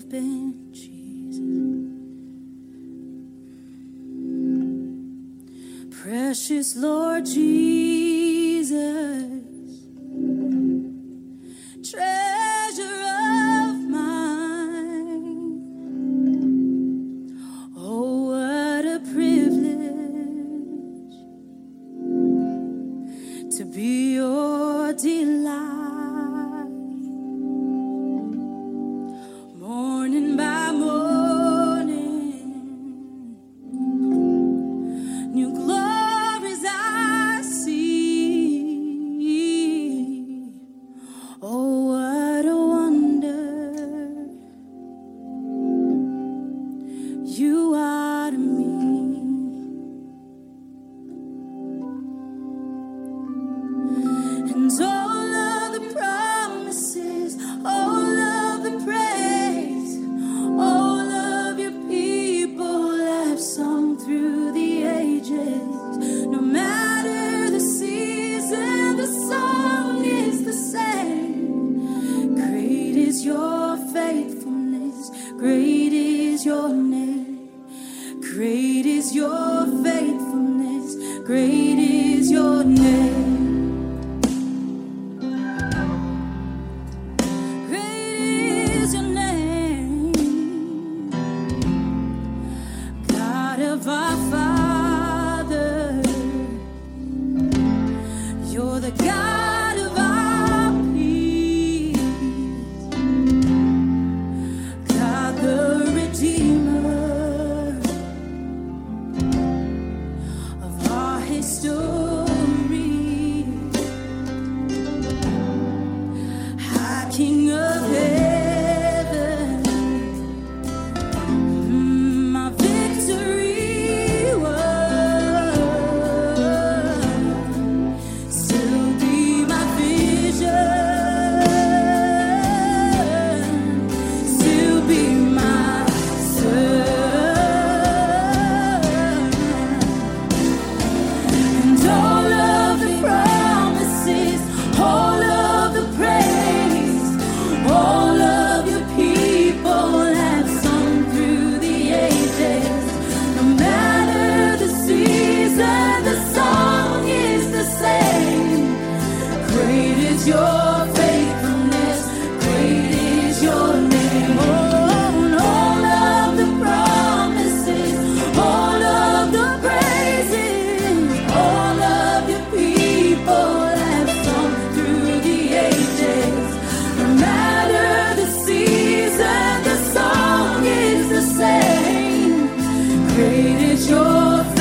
been, Jesus. Precious Lord Jesus, treasure of mine. Oh, what a privilege to be your delight. Morning by morning, new glories I see. Oh, what a wonder you are to me. And all of the promises, all of the praise, all of your people have sung through the ages. No matter the season, the song is the same. Great is your faithfulness, great is your name. Great is your faithfulness, great is your name. Great is your name, God of our Father. You're the God of our peace, God the Redeemer of our history, High King of heaven, my victory won. Still be my vision, still be my son. And all of the promises, all of the praise, all of your people have sung through the ages. No matter the season, the song is the same. Great is your faithfulness, great is your name. Oh, and all of the promises, all of the praises, all of your people have sung through the ages. No matter the season, the song is the same. Great is your